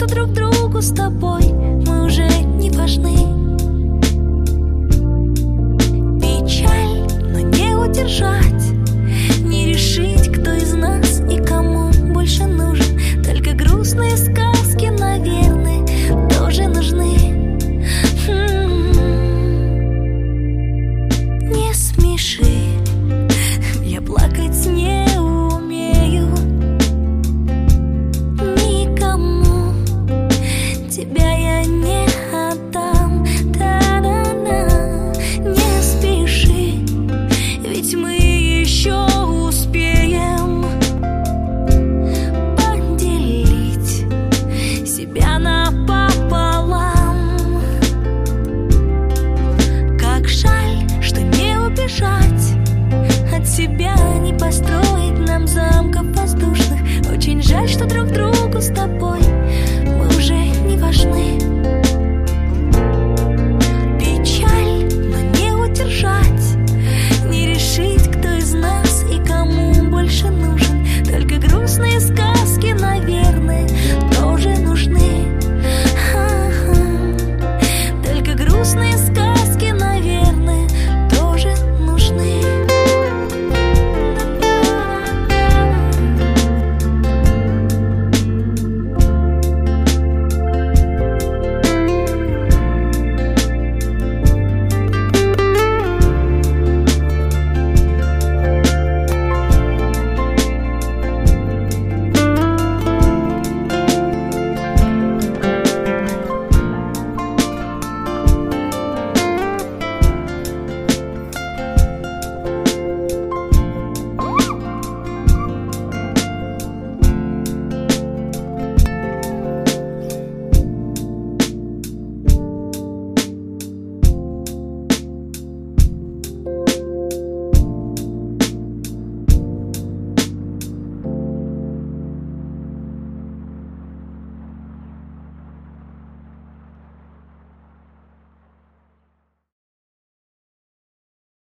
что друг другу с тобой мы уже не важны. Печаль, но не удержать, не решить, кто из нас и кому больше нужен. Только грустные сказки, наверное, тоже нужны. Не смеши, я плакать не умею. Никому тебя я не отдам. Та-да-да. Не спеши, ведь мы еще успеем поделить себя напополам. Как жаль, что не убежать от себя, не построить нам замков воздушных. Очень жаль, что друг другу с тобой